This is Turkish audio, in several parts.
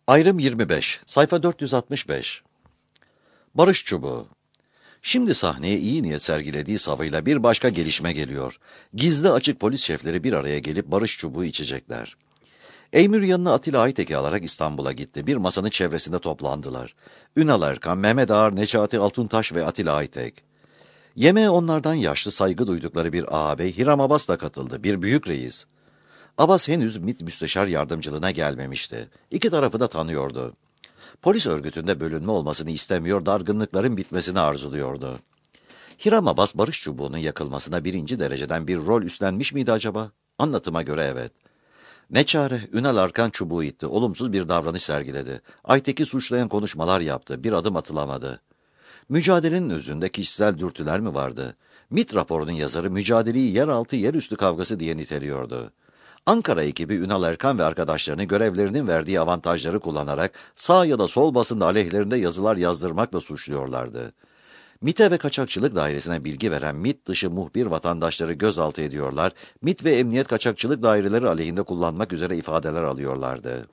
Ayrım 25, sayfa 465. Barış Çubuğu. Şimdi sahneye iyi niyet sergilediği savıyla bir başka gelişme geliyor. Gizli açık polis şefleri bir araya gelip barış çubuğu içecekler. Eymür yanına Atilla Aytek'i alarak İstanbul'a gitti. Bir masanın çevresinde toplandılar. Ünal Erkan, Mehmet Ağar, Necati Altuntaş ve Atilla Aytek. Yemeğe onlardan yaşlı saygı duydukları bir ağabey Hiram Abbas da katıldı. Bir büyük reis. Abbas henüz MİT müsteşar yardımcılığına gelmemişti. İki tarafı da tanıyordu. Polis örgütünde bölünme olmasını istemiyor, dargınlıkların bitmesini arzuluyordu. Hiram Abbas barış çubuğunun yakılmasına birinci dereceden bir rol üstlenmiş miydi acaba? Anlatıma göre evet. Ne çare, Ünal Arkan çubuğu itti, olumsuz bir davranış sergiledi. Aytek'i suçlayan konuşmalar yaptı, bir adım atılamadı. Mücadelenin özünde kişisel dürtüler mi vardı? MİT raporunun yazarı mücadeleyi yeraltı yerüstü kavgası diye niteliyordu. Ankara ekibi Ünal Erkan ve arkadaşlarını görevlerinin verdiği avantajları kullanarak sağ ya da sol basında aleyhlerinde yazılar yazdırmakla suçluyorlardı. MİT'e ve kaçakçılık dairesine bilgi veren MİT dışı muhbir vatandaşları gözaltı ediyorlar, MİT ve emniyet kaçakçılık daireleri aleyhinde kullanmak üzere ifadeler alıyorlardı.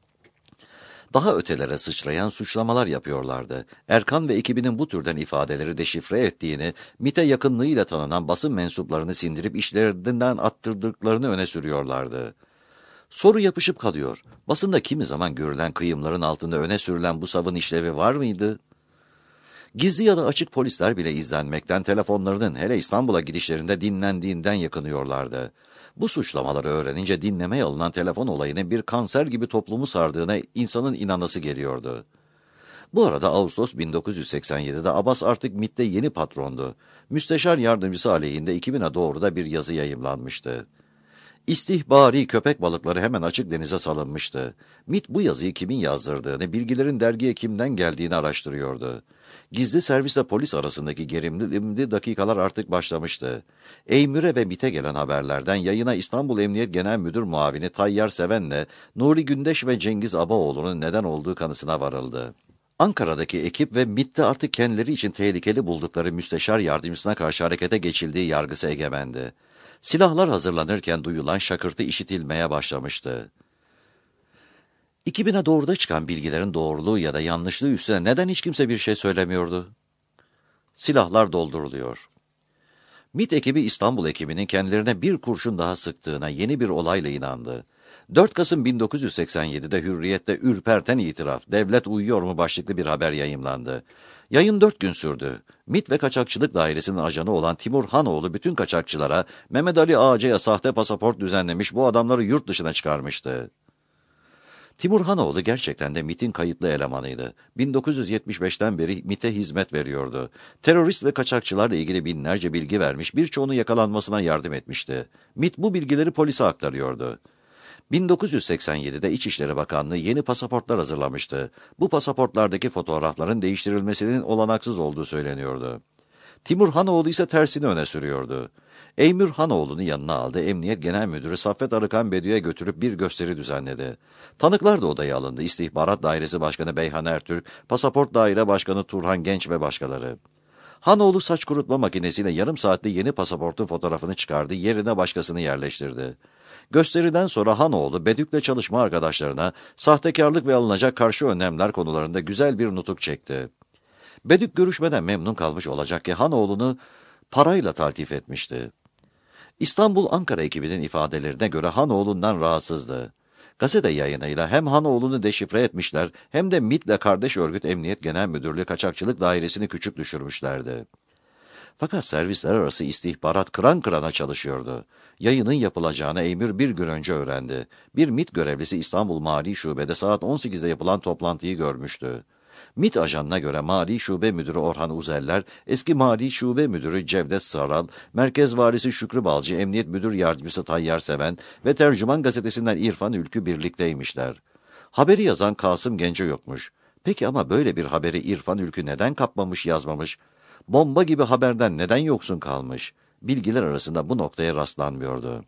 Daha ötelere sıçrayan suçlamalar yapıyorlardı. Erkan ve ekibinin bu türden ifadeleri deşifre ettiğini, MİT'e yakınlığıyla tanınan basın mensuplarını sindirip işlerinden attırdıklarını öne sürüyorlardı. Soru yapışıp kalıyor. Basında kimi zaman görülen kıyımların altında öne sürülen bu savın işlevi var mıydı? Gizli ya da açık polisler bile izlenmekten, telefonlarının hele İstanbul'a gidişlerinde dinlendiğinden yakınıyorlardı. Bu suçlamaları öğrenince dinlemeye alınan telefon olayının bir kanser gibi toplumu sardığına insanın inanası geliyordu. Bu arada Ağustos 1987'de Abbas artık MİT'te yeni patrondu. Müsteşar yardımcısı aleyhinde 2000'e doğru da bir yazı yayımlanmıştı. İstihbari köpek balıkları hemen açık denize salınmıştı. MİT bu yazıyı kimin yazdırdığını, bilgilerin dergiye kimden geldiğini araştırıyordu. Gizli servisle polis arasındaki gerilimli dakikalar artık başlamıştı. Eymür'e ve MİT'e gelen haberlerden yayına İstanbul Emniyet Genel Müdür Muavini Tayyar Seven'le Nuri Gündeş ve Cengiz Abaoğlu'nun neden olduğu kanısına varıldı. Ankara'daki ekip ve MİT'te artık kendileri için tehlikeli buldukları müsteşar yardımcısına karşı harekete geçildiği yargısı egemendi. Silahlar hazırlanırken duyulan şakırtı işitilmeye başlamıştı. 2000'e doğruda çıkan bilgilerin doğruluğu ya da yanlışlığı üstüne neden hiç kimse bir şey söylemiyordu? Silahlar dolduruluyor. MİT ekibi İstanbul ekibinin kendilerine bir kurşun daha sıktığına yeni bir olayla inandı. 4 Kasım 1987'de Hürriyet'te ürperten itiraf, devlet uyuyor mu başlıklı bir haber yayımlandı. Yayın 4 gün sürdü. MİT ve Kaçakçılık Dairesi'nin ajanı olan Timur Hanoğlu bütün kaçakçılara Mehmet Ali Ağacı'ya sahte pasaport düzenlemiş, bu adamları yurt dışına çıkarmıştı. Timur Hanoğlu gerçekten de MİT'in kayıtlı elemanıydı. 1975'ten beri MİT'e hizmet veriyordu. Terörist ve kaçakçılarla ilgili binlerce bilgi vermiş, birçoğunun yakalanmasına yardım etmişti. MİT bu bilgileri polise aktarıyordu. 1987'de İçişleri Bakanlığı yeni pasaportlar hazırlamıştı. Bu pasaportlardaki fotoğrafların değiştirilmesinin olanaksız olduğu söyleniyordu. Timur Hanoğlu ise tersini öne sürüyordu. Eymür Hanoğlu'nu yanına aldı, Emniyet Genel Müdürü Saffet Arıkan Bediü'ye götürüp bir gösteri düzenledi. Tanıklar da odaya alındı. İstihbarat Dairesi Başkanı Beyhan Ertürk, Pasaport Daire Başkanı Turhan Genç ve başkaları. Hanoğlu saç kurutma makinesiyle yarım saatte yeni pasaportun fotoğrafını çıkardı, yerine başkasını yerleştirdi. Gösteriden sonra Hanoğlu, Bedük'le çalışma arkadaşlarına sahtekarlık ve alınacak karşı önlemler konularında güzel bir nutuk çekti. Bedük görüşmeden memnun kalmış olacak ki Hanoğlu'nu parayla taltif etmişti. İstanbul-Ankara ekibinin ifadelerine göre Hanoğlu'ndan rahatsızdı. Gazete yayınıyla hem Hanoğlu'nu deşifre etmişler hem de MİT'le kardeş örgüt Emniyet Genel Müdürlüğü Kaçakçılık Dairesi'ni küçük düşürmüşlerdi. Fakat servisler arası istihbarat kıran kırana çalışıyordu. Yayının yapılacağını Eymür bir gün önce öğrendi. Bir MİT görevlisi İstanbul Mali Şube'de saat 18'de yapılan toplantıyı görmüştü. MİT ajanına göre Mali Şube Müdürü Orhan Uzeller, eski Mali Şube Müdürü Cevdet Saral, Merkez Valisi Şükrü Balcı, Emniyet Müdür Yardımcısı Tayyar Seven ve Tercüman Gazetesi'nden İrfan Ülkü birlikteymişler. Haberi yazan Kasım Gence yokmuş. Peki ama böyle bir haberi İrfan Ülkü neden kapmamış, yazmamış? Bomba gibi haberden neden yoksun kalmış? Bilgiler arasında bu noktaya rastlanmıyordu.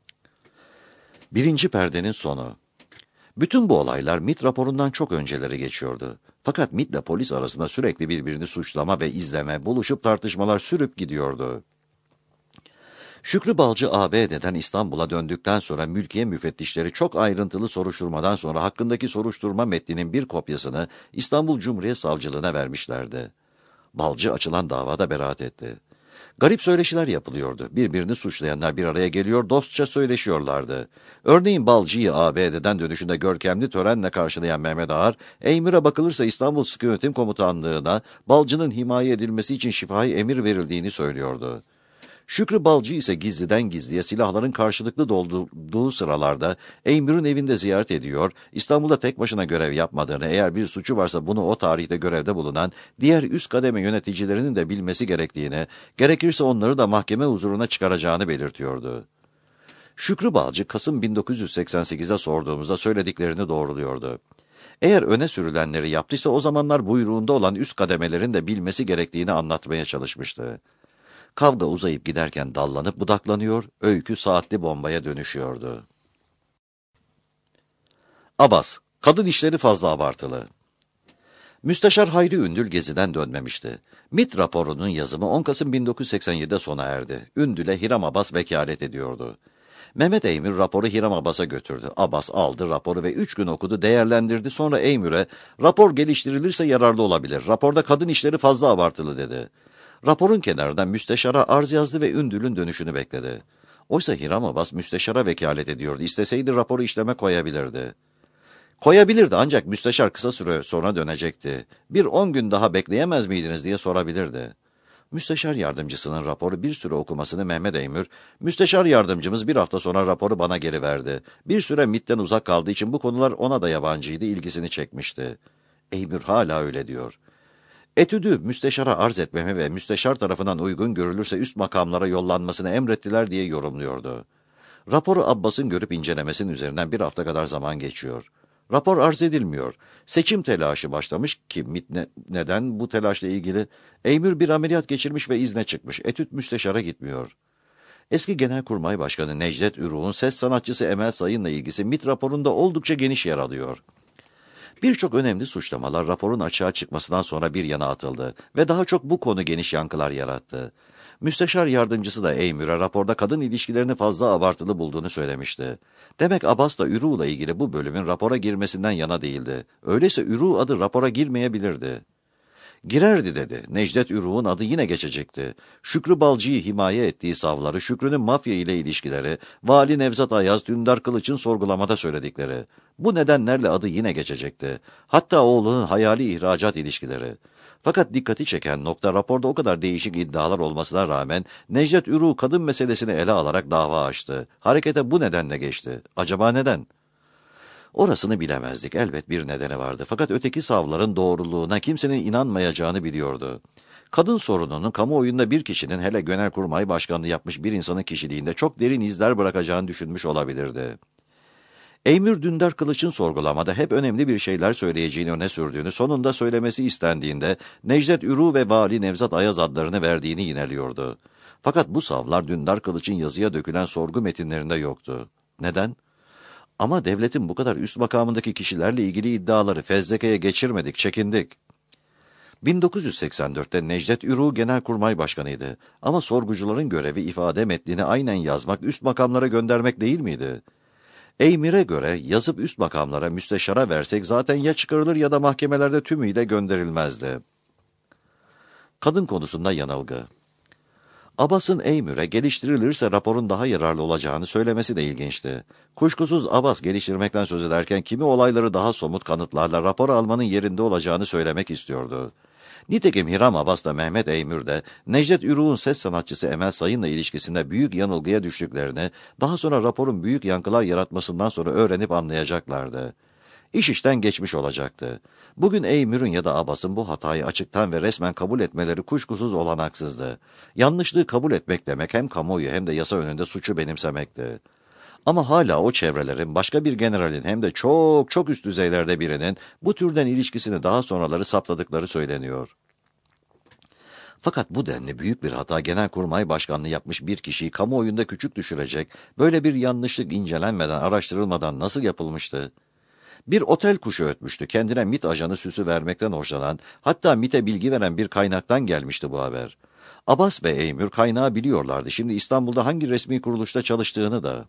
Birinci perdenin sonu. Bütün bu olaylar MİT raporundan çok önceleri geçiyordu. Fakat MİT ile polis arasında sürekli birbirini suçlama ve izleme, buluşup tartışmalar sürüp gidiyordu. Şükrü Balcı ABD'den İstanbul'a döndükten sonra mülkiye müfettişleri çok ayrıntılı soruşturmadan sonra hakkındaki soruşturma metninin bir kopyasını İstanbul Cumhuriyet Savcılığına vermişlerdi. Balcı açılan davada beraat etti. Garip söyleşiler yapılıyordu. Birbirini suçlayanlar bir araya geliyor, dostça söyleşiyorlardı. Örneğin Balcı'yı ABD'den dönüşünde görkemli törenle karşılayan Mehmet Ağar, Eymir'e bakılırsa İstanbul Sıkı Yönetim Komutanlığı'na Balcı'nın himaye edilmesi için şifahi emir verildiğini söylüyordu. Şükrü Balcı ise gizliden gizliye silahların karşılıklı doldurduğu sıralarda Eymir'in evinde ziyaret ediyor, İstanbul'da tek başına görev yapmadığını, eğer bir suçu varsa bunu o tarihte görevde bulunan diğer üst kademe yöneticilerinin de bilmesi gerektiğini, gerekirse onları da mahkeme huzuruna çıkaracağını belirtiyordu. Şükrü Balcı, Kasım 1988'de sorduğumuzda söylediklerini doğruluyordu. Eğer öne sürülenleri yaptıysa o zamanlar buyruğunda olan üst kademelerin de bilmesi gerektiğini anlatmaya çalışmıştı. Kavga uzayıp giderken dallanıp budaklanıyor, öykü saatli bombaya dönüşüyordu. Abas, kadın işleri fazla abartılı. Müsteşar Hayri Ündül geziden dönmemişti. MİT raporunun yazımı 10 Kasım 1987'de sona erdi. Ündül'e Hiram Abbas vekalet ediyordu. Mehmet Eymür raporu Hiram Abbas'a götürdü. Abbas aldı raporu ve 3 gün okudu, değerlendirdi. Sonra Eymür'e, rapor geliştirilirse yararlı olabilir. Raporda kadın işleri fazla abartılı dedi. Raporun kenarından müsteşara arz yazdı ve Ündül'ün dönüşünü bekledi. Oysa Hiram Abbas müsteşara vekalet ediyordu. İsteseydi raporu işleme koyabilirdi. Koyabilirdi ancak müsteşar kısa süre sonra dönecekti. Bir 10 gün daha bekleyemez miydiniz diye sorabilirdi. Müsteşar yardımcısının raporu bir süre okumasını Mehmet Eymür, müsteşar yardımcımız bir hafta sonra raporu bana geri verdi. Bir süre MİT'ten uzak kaldığı için bu konular ona da yabancıydı, ilgisini çekmişti. Eymür hala öyle diyor. Etüdü müsteşara arz etmemi ve müsteşar tarafından uygun görülürse üst makamlara yollanmasını emrettiler diye yorumluyordu. Raporu Abbas'ın görüp incelemesinin üzerinden bir hafta kadar zaman geçiyor. Rapor arz edilmiyor. Seçim telaşı başlamış ki neden bu telaşla ilgili? Eymür bir ameliyat geçirmiş ve izne çıkmış. Etüt müsteşara gitmiyor. Eski Genelkurmay Başkanı Necdet Üruk'un ses sanatçısı Emel Sayın'la ilgisi MİT raporunda oldukça geniş yer alıyor. Birçok önemli suçlamalar raporun açığa çıkmasından sonra bir yana atıldı ve daha çok bu konu geniş yankılar yarattı. Müsteşar yardımcısı da Eymür'e raporda kadın ilişkilerini fazla abartılı bulduğunu söylemişti. Demek Abbas da Üruk'la ilgili bu bölümün rapora girmesinden yana değildi. Öyleyse Üruk adı rapora girmeyebilirdi. Girerdi dedi. Necdet Üruk'un adı yine geçecekti. Şükrü Balcı'yı himaye ettiği savları, Şükrü'nün mafya ile ilişkileri, Vali Nevzat Ayaz, Dündar Kılıç'ın sorgulamada söyledikleri. Bu nedenlerle adı yine geçecekti. Hatta oğlunun hayali ihracat ilişkileri. Fakat dikkati çeken nokta raporda o kadar değişik iddialar olmasına rağmen Necdet Üruk kadın meselesini ele alarak dava açtı. Harekete bu nedenle geçti. Acaba neden? Orasını bilemezdik. Elbet bir nedeni vardı. Fakat öteki savların doğruluğuna kimsenin inanmayacağını biliyordu. Kadın sorununun kamuoyunda bir kişinin, hele Genelkurmay Başkanlığı yapmış bir insanın kişiliğinde çok derin izler bırakacağını düşünmüş olabilirdi. Eymür Dündar Kılıç'ın sorgulamada hep önemli bir şeyler söyleyeceğini öne sürdüğünü, sonunda söylemesi istendiğinde Necdet Üruk ve Vali Nevzat Ayaz adlarını verdiğini yineliyordu. Fakat bu savlar Dündar Kılıç'ın yazıya dökülen sorgu metinlerinde yoktu. Neden? Ama devletin bu kadar üst makamındaki kişilerle ilgili iddiaları fezlekeye geçirmedik, çekindik. 1984'te Necdet Üruk Genelkurmay Başkanıydı. Ama sorgucuların görevi ifade metnini aynen yazmak, üst makamlara göndermek değil miydi? Eymir'e göre yazıp üst makamlara, müsteşara versek zaten ya çıkarılır ya da mahkemelerde tümüyle gönderilmezdi. Kadın konusunda yanılgı. Abbas'ın Eymür'e geliştirilirse raporun daha yararlı olacağını söylemesi de ilginçti. Kuşkusuz Abbas geliştirmekten söz ederken kimi olayları daha somut kanıtlarla rapor almanın yerinde olacağını söylemek istiyordu. Nitekim Hiram Abbas da Mehmet Eymür de Necdet Üruk'un ses sanatçısı Emel Sayın'la ilişkisinde büyük yanılgıya düştüklerini daha sonra raporun büyük yankılar yaratmasından sonra öğrenip anlayacaklardı. İş işten geçmiş olacaktı. Bugün Eymür'ün ya da Abbas'ın bu hatayı açıktan ve resmen kabul etmeleri kuşkusuz olanaksızdı. Yanlışlığı kabul etmek demek hem kamuoyu hem de yasa önünde suçu benimsemekti. Ama hala o çevrelerin başka bir generalin hem de çok çok üst düzeylerde birinin bu türden ilişkisini daha sonraları saptadıkları söyleniyor. Fakat bu denli büyük bir hata Genelkurmay Başkanlığı yapmış bir kişiyi kamuoyunda küçük düşürecek, böyle bir yanlışlık incelenmeden, araştırılmadan nasıl yapılmıştı? Bir otel kuşu ötmüştü. Kendine MİT ajanı süsü vermekten hoşlanan, hatta MİT'e bilgi veren bir kaynaktan gelmişti bu haber. Abbas ve Eymür kaynağı biliyorlardı. Şimdi İstanbul'da hangi resmi kuruluşta çalıştığını da.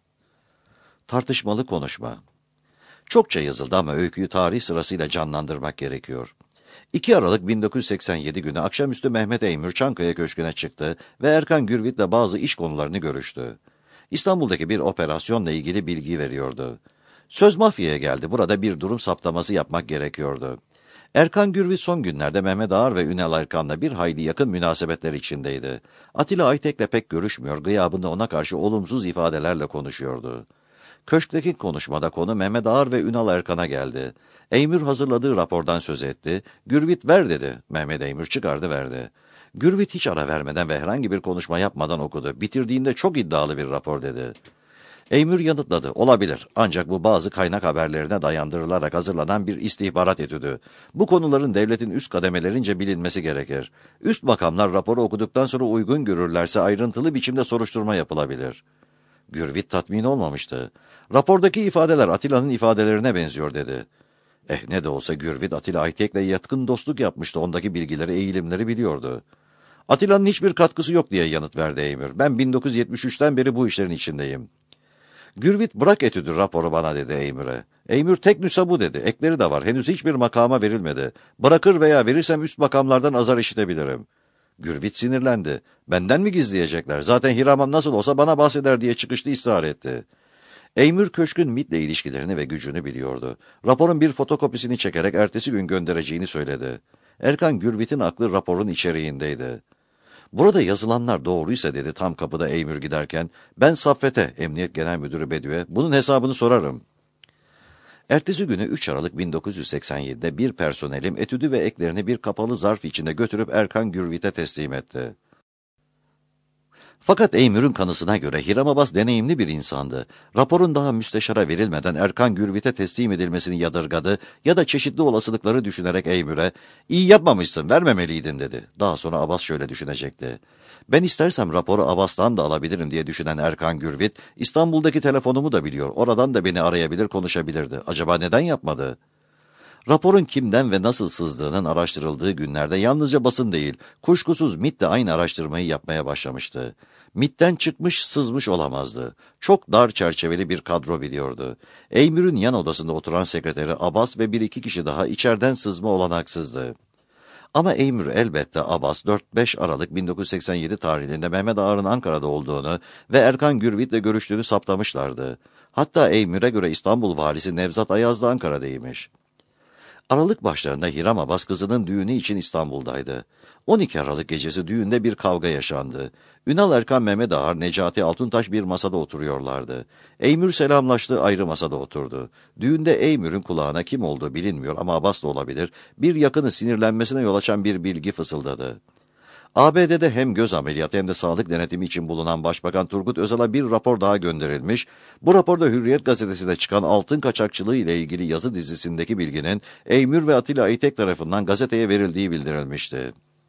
Tartışmalı konuşma. Çokça yazıldı ama öyküyü tarih sırasıyla canlandırmak gerekiyor. 2 Aralık 1987 günü akşamüstü Mehmet Eymür Çankaya Köşkü'ne çıktı ve Erkan Gürvit'le bazı iş konularını görüştü. İstanbul'daki bir operasyonla ilgili bilgi veriyordu. Söz mafyaya geldi. Burada bir durum saptaması yapmak gerekiyordu. Erkan Gürvit son günlerde Mehmet Ağar ve Ünal Erkan'la bir hayli yakın münasebetler içindeydi. Atilla Aytek'le pek görüşmüyor, gıyabında ona karşı olumsuz ifadelerle konuşuyordu. Köşkteki konuşmada konu Mehmet Ağar ve Ünal Erkan'a geldi. Eymür hazırladığı rapordan söz etti. Gürvit ver dedi. Mehmet Eymür çıkardı verdi. Gürvit hiç ara vermeden ve herhangi bir konuşma yapmadan okudu. Bitirdiğinde çok iddialı bir rapor dedi. Eymür yanıtladı. Olabilir. Ancak bu bazı kaynak haberlerine dayandırılarak hazırlanan bir istihbarat etüdü. Bu konuların devletin üst kademelerince bilinmesi gerekir. Üst makamlar raporu okuduktan sonra uygun görürlerse ayrıntılı biçimde soruşturma yapılabilir. Gürvit tatmin olmamıştı. Rapordaki ifadeler Atilla'nın ifadelerine benziyor dedi. Ne de olsa Gürvit Atilla Aytek'le yatkın dostluk yapmıştı. Ondaki bilgileri, eğilimleri biliyordu. Atilla'nın hiçbir katkısı yok diye yanıt verdi Eymür. Ben 1973'ten beri bu işlerin içindeyim. Gürvit bırak etüdü raporu bana dedi Eymür'e. Eymür tek nüsa bu dedi. Ekleri de var. Henüz hiçbir makama verilmedi. Bırakır veya verirsem üst makamlardan azar işitebilirim. Gürvit sinirlendi. Benden mi gizleyecekler? Zaten Hiramam nasıl olsa bana bahseder diye çıkıştı, ısrar etti. Eymür Köşk'ün MİT'le ilişkilerini ve gücünü biliyordu. Raporun bir fotokopisini çekerek ertesi gün göndereceğini söyledi. Erkan Gürvit'in aklı raporun içeriğindeydi. Burada yazılanlar doğruysa dedi tam kapıda Eymür giderken, ben Saffet'e, Emniyet Genel Müdürü Bedü'ye bunun hesabını sorarım. Ertesi günü 3 Aralık 1987'de bir personelim etüdü ve eklerini bir kapalı zarf içinde götürüp Erkan Gürvit'e teslim etti. Fakat Eymür'ün kanısına göre Hiram Abbas deneyimli bir insandı. Raporun daha müsteşara verilmeden Erkan Gürvit'e teslim edilmesini yadırgadı ya da çeşitli olasılıkları düşünerek Eymür'e, iyi yapmamışsın, vermemeliydin dedi. Daha sonra Abbas şöyle düşünecekti. Ben istersem raporu Abbas'tan da alabilirim diye düşünen Erkan Gürvit, İstanbul'daki telefonumu da biliyor, oradan da beni arayabilir, konuşabilirdi. Acaba neden yapmadı? Raporun kimden ve nasıl sızdığının araştırıldığı günlerde yalnızca basın değil, kuşkusuz MİT de aynı araştırmayı yapmaya başlamıştı. MİT'ten çıkmış, sızmış olamazdı. Çok dar çerçeveli bir kadro biliyordu. Eymür'ün yan odasında oturan sekreteri Abbas ve bir iki kişi daha içeriden sızma olanaksızdı. Ama Eymür elbette Abbas 4-5 Aralık 1987 tarihinde Mehmet Ağar'ın Ankara'da olduğunu ve Erkan Gürvit'le görüştüğünü saptamışlardı. Hatta Eymür'e göre İstanbul valisi Nevzat Ayaz da Ankara'daymış. Aralık başlarında Hiram Abbas kızının düğünü için İstanbul'daydı. 12 Aralık gecesi düğünde bir kavga yaşandı. Ünal Erkan, Mehmet Ağar, Necati Altuntaş bir masada oturuyorlardı. Eymür selamlaştı, ayrı masada oturdu. Düğünde Eymür'ün kulağına kim olduğu bilinmiyor ama Abbas da olabilir, bir yakını sinirlenmesine yol açan bir bilgi fısıldadı. ABD'de hem göz ameliyatı hem de sağlık denetimi için bulunan Başbakan Turgut Özal'a bir rapor daha gönderilmiş. Bu raporda Hürriyet gazetesinde çıkan altın kaçakçılığı ile ilgili yazı dizisindeki bilginin Eymür ve Atilla Aytek tarafından gazeteye verildiği bildirilmişti.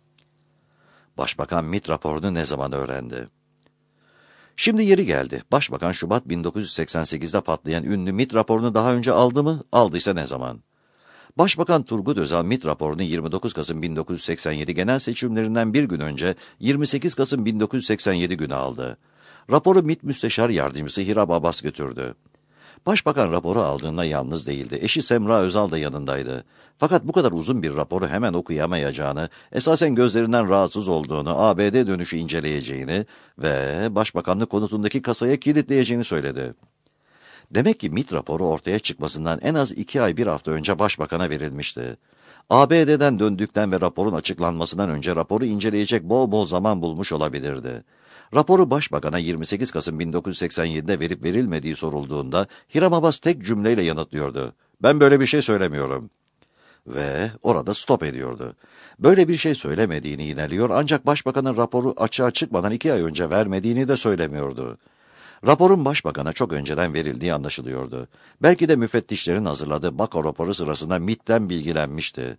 Başbakan MİT raporunu ne zaman öğrendi? Şimdi yeri geldi. Başbakan Şubat 1988'de patlayan ünlü MİT raporunu daha önce aldı mı? Aldıysa ne zaman? Başbakan Turgut Özal MİT raporunu 29 Kasım 1987 genel seçimlerinden bir gün önce 28 Kasım 1987 günü aldı. Raporu MİT Müsteşar Yardımcısı Hiram Abbas götürdü. Başbakan raporu aldığında yalnız değildi. Eşi Semra Özal da yanındaydı. Fakat bu kadar uzun bir raporu hemen okuyamayacağını, esasen gözlerinden rahatsız olduğunu, ABD dönüşü inceleyeceğini ve başbakanlık konutundaki kasaya kilitleyeceğini söyledi. Demek ki MİT raporu ortaya çıkmasından en az 2 ay 1 hafta önce başbakana verilmişti. ABD'den döndükten ve raporun açıklanmasından önce raporu inceleyecek bol bol zaman bulmuş olabilirdi. Raporu başbakana 28 Kasım 1987'de verip verilmediği sorulduğunda Hiram Abbas tek cümleyle yanıtlıyordu. Ben böyle bir şey söylemiyorum. Ve orada stop ediyordu. Böyle bir şey söylemediğini yineliyor ancak başbakanın raporu açığa çıkmadan 2 ay önce vermediğini de söylemiyordu. Raporun başbakana çok önceden verildiği anlaşılıyordu. Belki de müfettişlerin hazırladığı Bako raporu sırasında MİT'ten bilgilenmişti.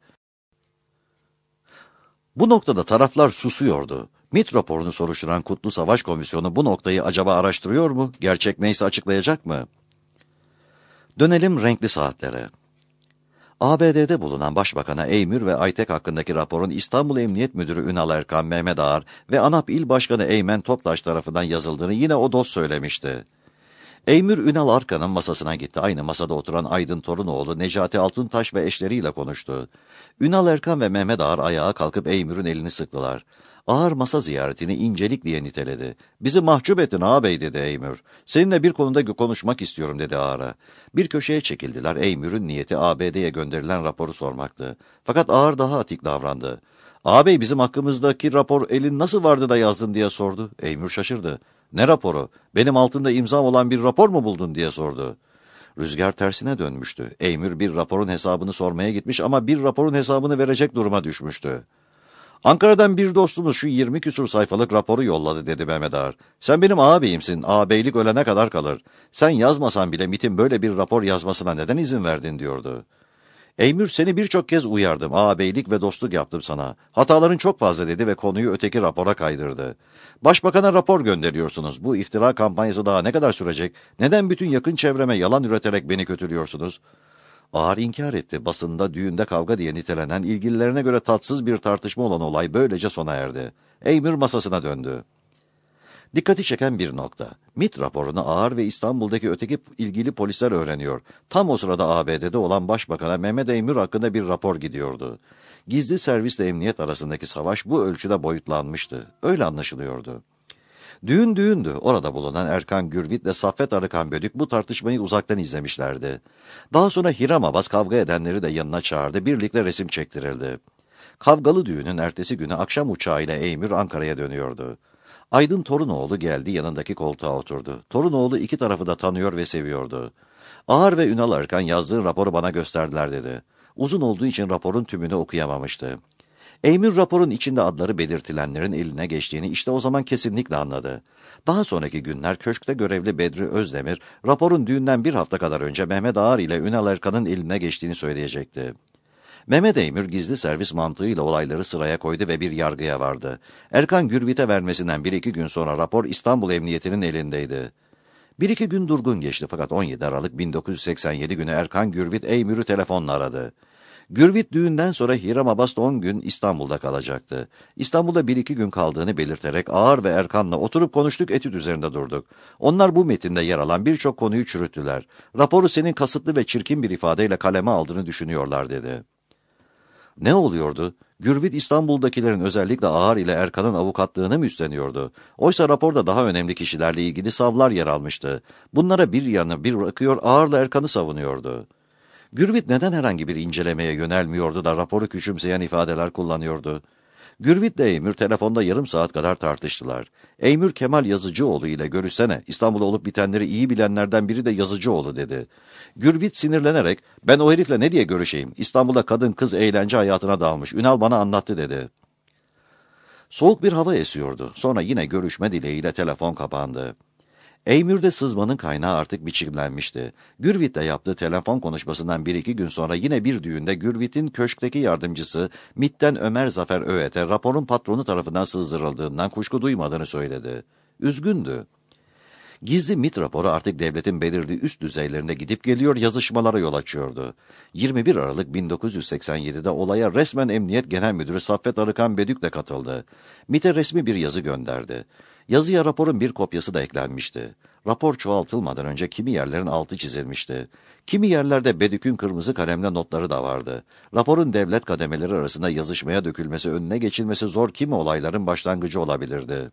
Bu noktada taraflar susuyordu. MİT raporunu soruşturan Kutlu Savaş Komisyonu bu noktayı acaba araştırıyor mu? Gerçek neyse açıklayacak mı? Dönelim renkli saatlere. ABD'de bulunan Başbakan'a Eymür ve Aytek hakkındaki raporun İstanbul Emniyet Müdürü Ünal Erkan, Mehmet Ağar ve ANAP İl Başkanı Eymen Toptaş tarafından yazıldığını yine o dost söylemişti. Eymür Ünal Arkan'ın masasına gitti. Aynı masada oturan Aydın Torunoğlu, Necati Altuntaş ve eşleriyle konuştu. Ünal Erkan ve Mehmet Ağar ayağa kalkıp Eymür'ün elini sıktılar. Ağar masa ziyaretini incelik diye niteledi. "Bizi mahcup ettin ağabey," dedi Eymür. "Seninle bir konuda konuşmak istiyorum," dedi Ağar'a. Bir köşeye çekildiler. Eymür'ün niyeti ABD'ye gönderilen raporu sormaktı. Fakat Ağar daha atik davrandı. "Ağabey, bizim hakkımızdaki rapor elin nasıl vardı da yazdın?" diye sordu. Eymür şaşırdı. "Ne raporu? Benim altında imzam olan bir rapor mu buldun?" diye sordu. Rüzgar tersine dönmüştü. Eymür bir raporun hesabını sormaya gitmiş ama bir raporun hesabını verecek duruma düşmüştü. "Ankara'dan bir dostumuz şu 20 küsur sayfalık raporu yolladı," dedi Mehmet Ağar. "Sen benim ağabeyimsin, ağabeylik ölene kadar kalır. Sen yazmasan bile MİT'in böyle bir rapor yazmasına neden izin verdin?" diyordu. Eymür, "Seni birçok kez uyardım, ağabeylik ve dostluk yaptım sana. Hataların çok fazla," dedi ve konuyu öteki rapora kaydırdı. "Başbakan'a rapor gönderiyorsunuz. Bu iftira kampanyası daha ne kadar sürecek? Neden bütün yakın çevreme yalan üreterek beni kötülüyorsunuz?" Ağar inkar etti. Basında düğünde kavga diye nitelenen, ilgililerine göre tatsız bir tartışma olan olay böylece sona erdi. Eymür masasına döndü. Dikkati çeken bir nokta. MİT raporunu Ağar ve İstanbul'daki öteki ilgili polisler öğreniyor. Tam o sırada ABD'de olan Başbakan'a Mehmet Eymür hakkında bir rapor gidiyordu. Gizli servisle emniyet arasındaki savaş bu ölçüde boyutlanmıştı. Öyle anlaşılıyordu. Düğün düğündü. Orada bulunan Erkan Gürvit ile Saffet Arıkan Bödük bu tartışmayı uzaktan izlemişlerdi. Daha sonra Hiram Abbas kavga edenleri de yanına çağırdı. Birlikte resim çektirildi. Kavgalı düğünün ertesi günü akşam uçağıyla Eymür Ankara'ya dönüyordu. Aydın Torunoğlu geldi, yanındaki koltuğa oturdu. Torunoğlu iki tarafı da tanıyor ve seviyordu. "Ağar ve Ünal Arkan yazdığın raporu bana gösterdiler," dedi. Uzun olduğu için raporun tümünü okuyamamıştı. Eymür raporun içinde adları belirtilenlerin eline geçtiğini işte o zaman kesinlikle anladı. Daha sonraki günler köşkte görevli Bedri Özdemir, raporun düğünden bir hafta kadar önce Mehmet Ağar ile Ünal Erkan'ın eline geçtiğini söyleyecekti. Mehmet Eymür gizli servis mantığıyla olayları sıraya koydu ve bir yargıya vardı. Erkan Gürvit'e vermesinden bir iki gün sonra rapor İstanbul Emniyeti'nin elindeydi. Bir iki gün durgun geçti fakat 17 Aralık 1987 günü Erkan Gürvit Eymür'ü telefonla aradı. Gürvit düğünden sonra Hiram Abbas 10 gün İstanbul'da kalacaktı. İstanbul'da bir iki gün kaldığını belirterek Ağar ve Erkan'la oturup konuştuk, etüt üzerinde durduk. Onlar bu metinde yer alan birçok konuyu çürüttüler. Raporu senin kasıtlı ve çirkin bir ifadeyle kaleme aldığını düşünüyorlar, dedi. Ne oluyordu? Gürvit İstanbul'dakilerin özellikle Ağar ile Erkan'ın avukatlığını mı üstleniyordu? Oysa raporda daha önemli kişilerle ilgili savlar yer almıştı. Bunlara bir yanı bir bırakıyor, Ağar'la Erkan'ı savunuyordu. Gürvit neden herhangi bir incelemeye yönelmiyordu da raporu küçümseyen ifadeler kullanıyordu? Gürvit ile Eymür telefonda yarım saat kadar tartıştılar. Eymür, Kemal Yazıcıoğlu ile görüşsene, İstanbul'da olup bitenleri iyi bilenlerden biri de Yazıcıoğlu, dedi. Gürvit sinirlenerek, ben o herifle ne diye görüşeyim? İstanbul'da kadın kız eğlence hayatına dalmış, Ünal bana anlattı, dedi. Soğuk bir hava esiyordu. Sonra yine görüşme dileğiyle telefon kapandı. Eymür'de sızmanın kaynağı artık biçimlenmişti. Gürvit'le yaptığı telefon konuşmasından bir iki gün sonra yine bir düğünde Gürvit'in köşkteki yardımcısı MİT'ten Ömer Zafer Öğet'e raporun patronu tarafından sızdırıldığından kuşku duymadığını söyledi. Üzgündü. Gizli MİT raporu artık devletin belirli üst düzeylerinde gidip geliyor, yazışmalara yol açıyordu. 21 Aralık 1987'de olaya resmen Emniyet Genel Müdürü Saffet Arıkan Bödük de katıldı. MİT'e resmi bir yazı gönderdi. Yazıya raporun bir kopyası da eklenmişti. Rapor çoğaltılmadan önce kimi yerlerin altı çizilmişti. Kimi yerlerde Bödük'ün kırmızı kalemle notları da vardı. Raporun devlet kademeleri arasında yazışmaya dökülmesi, önüne geçilmesi zor kimi olayların başlangıcı olabilirdi.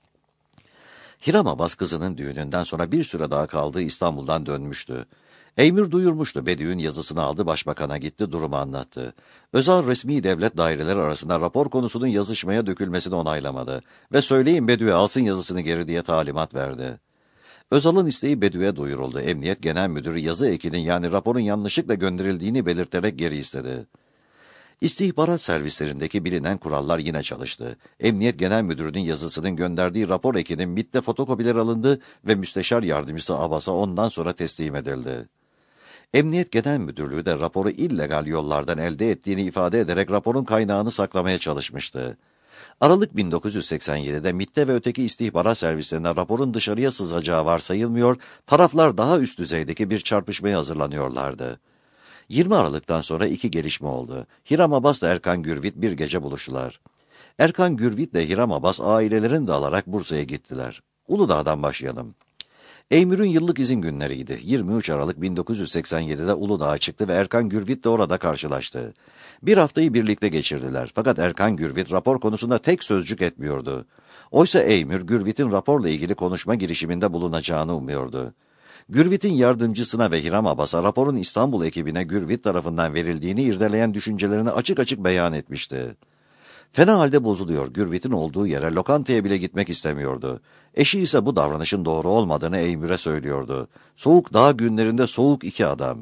Hiram Abbas kızının düğününden sonra bir süre daha kaldığı İstanbul'dan dönmüştü. Eymür duyurmuştu. Bödük'ün yazısını aldı, başbakana gitti, durumu anlattı. Özal resmi devlet daireleri arasında rapor konusunun yazışmaya dökülmesini onaylamadı ve söyleyin Bödük'e alsın yazısını geri diye talimat verdi. Özal'ın isteği Bödük'e duyuruldu. Emniyet Genel Müdürü yazı ekinin yani raporun yanlışlıkla gönderildiğini belirterek geri istedi. İstihbarat servislerindeki bilinen kurallar yine çalıştı. Emniyet Genel Müdürü'nün yazısının gönderdiği rapor ekinin MİT'te fotokopiler alındı ve Müsteşar Yardımcısı Abbas'a ondan sonra teslim edildi. Emniyet Genel Müdürlüğü de raporu illegal yollardan elde ettiğini ifade ederek raporun kaynağını saklamaya çalışmıştı. Aralık 1987'de MİT'te ve öteki istihbarat servislerinde raporun dışarıya sızacağı varsayılmıyor, taraflar daha üst düzeydeki bir çarpışmaya hazırlanıyorlardı. 20 Aralık'tan sonra iki gelişme oldu. Hiram Abbas'la Erkan Gürvit bir gece buluştular. Erkan Gürvit ile Hiram Abbas ailelerini de alarak Bursa'ya gittiler. Uludağ'dan başlayalım. Eymür'ün yıllık izin günleriydi. 23 Aralık 1987'de Uludağ'a çıktı ve Erkan Gürvit de orada karşılaştı. Bir haftayı birlikte geçirdiler. Fakat Erkan Gürvit rapor konusunda tek sözcük etmiyordu. Oysa Eymür, Gürvit'in raporla ilgili konuşma girişiminde bulunacağını umuyordu. Gürvit'in yardımcısına ve Hiram Abbas'a raporun İstanbul ekibine Gürvit tarafından verildiğini irdeleyen düşüncelerini açık açık beyan etmişti. Fena halde bozuluyor, Gürvit'in olduğu yere lokantaya bile gitmek istemiyordu. Eşi ise bu davranışın doğru olmadığını Eymür'e söylüyordu. Soğuk dağ günlerinde soğuk iki adam.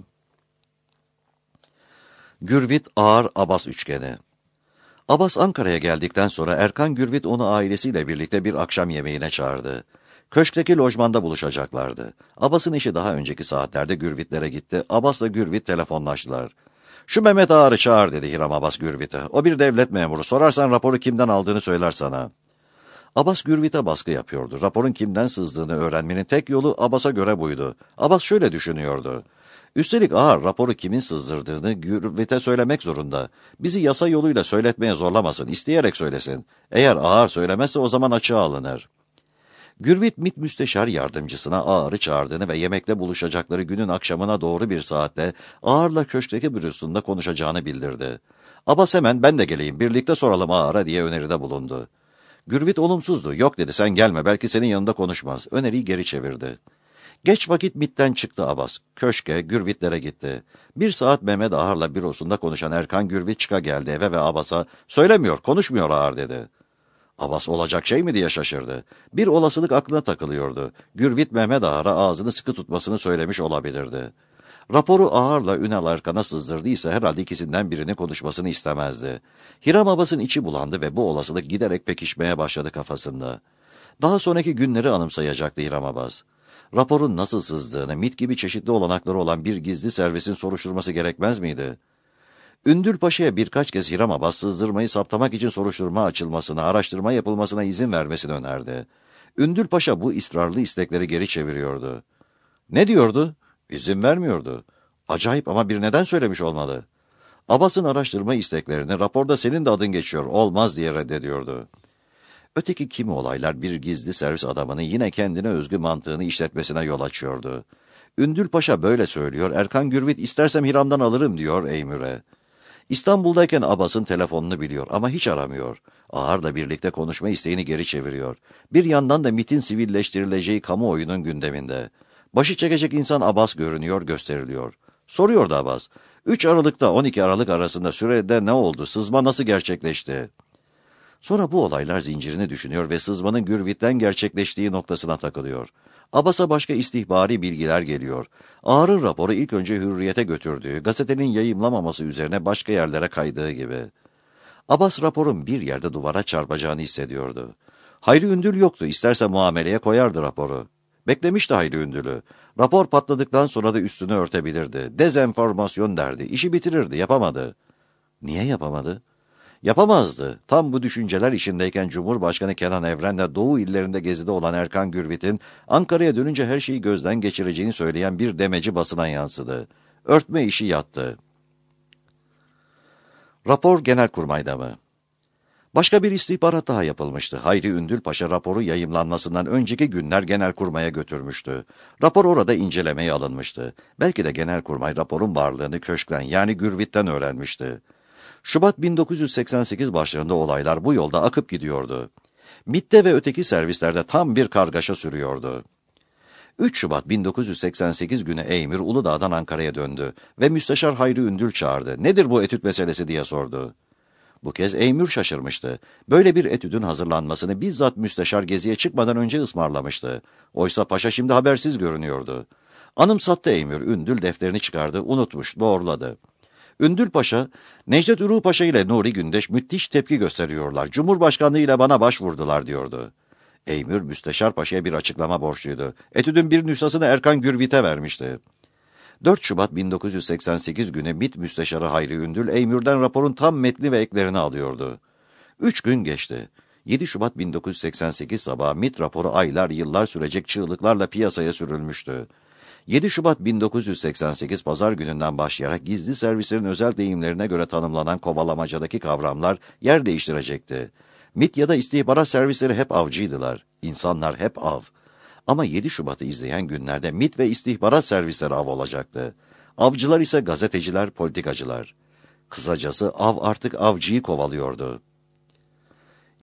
Gürvit, Ağar, Abbas üçgeni. Abbas Ankara'ya geldikten sonra Erkan Gürvit onu ailesiyle birlikte bir akşam yemeğine çağırdı. Köşkteki lojmanda buluşacaklardı. Abbas'ın eşi daha önceki saatlerde Gürvitlere gitti. Abbas'la Gürvit telefonlaştılar. "Şu Mehmet Ağar'ı çağır," dedi Hiram Abbas Gürvit'e. "O bir devlet memuru. Sorarsan raporu kimden aldığını söyler sana." Abbas Gürvit'e baskı yapıyordu. Raporun kimden sızdığını öğrenmenin tek yolu Abbas'a göre buydu. Abbas şöyle düşünüyordu. Üstelik Ağar raporu kimin sızdırdığını Gürvit'e söylemek zorunda. Bizi yasa yoluyla söyletmeye zorlamasın, isteyerek söylesin. Eğer Ağar söylemezse o zaman açığa alınır. Gürvit MİT Müsteşar Yardımcısına Ağar'ı çağırdığını ve yemekte buluşacakları günün akşamına doğru bir saatte Ağar'la köşkteki bürosunda konuşacağını bildirdi. Abbas hemen "Ben de geleyim, birlikte soralım Ağar'a," diye öneride bulundu. Gürvit olumsuzdu. "Yok," dedi, "sen gelme, belki senin yanında konuşmaz." Öneriyi geri çevirdi. Geç vakit MİT'ten çıktı Abbas. Köşke, Gürvitlere gitti. Bir saat Mehmet Ağar'la bürosunda konuşan Erkan Gürvit çıka geldi eve ve Abbas'a "Söylemiyor, konuşmuyor Ağar," dedi. Abbas olacak şey mi diye şaşırdı. Bir olasılık aklına takılıyordu. Gürvit Mehmet Ağar'a ağzını sıkı tutmasını söylemiş olabilirdi. Raporu Ağar'la Ünal Erkan'a sızdırdıysa herhalde ikisinden birinin konuşmasını istemezdi. Hiram Abbas'ın içi bulandı ve bu olasılık giderek pekişmeye başladı kafasında. Daha sonraki günleri anımsayacaktı Hiram Abbas. Raporun nasıl sızdığını, MİT gibi çeşitli olanakları olan bir gizli servisin soruşturması gerekmez miydi? Ündül Paşa'ya birkaç kez Hiram Abbas sızdırmayı saptamak için soruşturma açılmasına, araştırma yapılmasına izin vermesini önerdi. Ündül Paşa bu ısrarlı istekleri geri çeviriyordu. Ne diyordu? İzin vermiyordu. Acayip, ama bir neden söylemiş olmalı. Abbas'ın araştırma isteklerini raporda senin de adın geçiyor, olmaz diye reddediyordu. Öteki kimi olaylar bir gizli servis adamının yine kendine özgü mantığını işletmesine yol açıyordu. Ündül Paşa böyle söylüyor, Erkan Gürvit "İstersem Hiram'dan alırım," diyor Eymür'e. İstanbul'dayken Abbas'ın telefonunu biliyor ama hiç aramıyor. Ağar'la birlikte konuşma isteğini geri çeviriyor. Bir yandan da MİT'in sivilleştirileceği kamuoyunun gündeminde. Başı çekecek insan Abbas görünüyor, gösteriliyor. Soruyordu Abbas, 3 Aralık'ta 12 Aralık arasında sürede ne oldu, sızma nasıl gerçekleşti? Sonra bu olaylar zincirini düşünüyor ve sızmanın Gürvit'ten gerçekleştiği noktasına takılıyor. Abbas'a başka istihbari bilgiler geliyor. Ağar'ın raporu ilk önce Hürriyet'e götürdüğü, gazetenin yayımlamaması üzerine başka yerlere kaydığı gibi. Abbas raporun bir yerde duvara çarpacağını hissediyordu. Hayri Ündül yoktu, isterse muameleye koyardı raporu. Beklemişti Hayri Ündül'ü. Rapor patladıktan sonra da üstünü örtebilirdi. Dezenformasyon derdi, işi bitirirdi, yapamadı. Niye yapamadı? Yapamazdı. Tam bu düşünceler içindeyken Cumhurbaşkanı Kenan Evren'le Doğu illerinde gezide olan Erkan Gürvit'in Ankara'ya dönünce her şeyi gözden geçireceğini söyleyen bir demeci basına yansıdı. Örtme işi yattı. Rapor Genelkurmay'da mı? Başka bir istihbarat daha yapılmıştı. Hayri Ündül Paşa raporu yayımlanmasından önceki günler Genelkurmay'a götürmüştü. Rapor orada incelemeye alınmıştı. Belki de Genelkurmay raporun varlığını köşkten, yani Gürvit'ten öğrenmişti. Şubat 1988 başlarında olaylar bu yolda akıp gidiyordu. MİT'te ve öteki servislerde tam bir kargaşa sürüyordu. 3 Şubat 1988 günü Eymür Uludağ'dan Ankara'ya döndü ve Müsteşar Hayri Ündül çağırdı. "Nedir bu etüt meselesi?" diye sordu. Bu kez Eymür şaşırmıştı. Böyle bir etüdün hazırlanmasını bizzat Müsteşar geziye çıkmadan önce ısmarlamıştı. Oysa Paşa şimdi habersiz görünüyordu. Anımsattı Eymür, Ündül defterini çıkardı, unutmuş, doğruladı. Ündül Paşa, Necdet Uruğ Paşa ile Nuri Gündeş müthiş tepki gösteriyorlar. Cumhurbaşkanlığı ile bana başvurdular diyordu. Eymür, Müsteşar Paşa'ya bir açıklama borçluydu. Etüdün bir nüshasını Erkan Gürvit'e vermişti. 4 Şubat 1988 günü MİT Müsteşarı Hayri Ündül, Eymür'den raporun tam metni ve eklerini alıyordu. 3 gün geçti. 7 Şubat 1988 sabahı MİT raporu aylar yıllar sürecek çığlıklarla piyasaya sürülmüştü. 7 Şubat 1988 Pazar gününden başlayarak gizli servislerin özel deyimlerine göre tanımlanan kovalamacadaki kavramlar yer değiştirecekti. MİT ya da istihbarat servisleri hep avcıydılar. İnsanlar hep av. Ama 7 Şubat'ı izleyen günlerde MİT ve istihbarat servisleri av olacaktı. Avcılar ise gazeteciler, politikacılar. Kısacası av artık avcıyı kovalıyordu.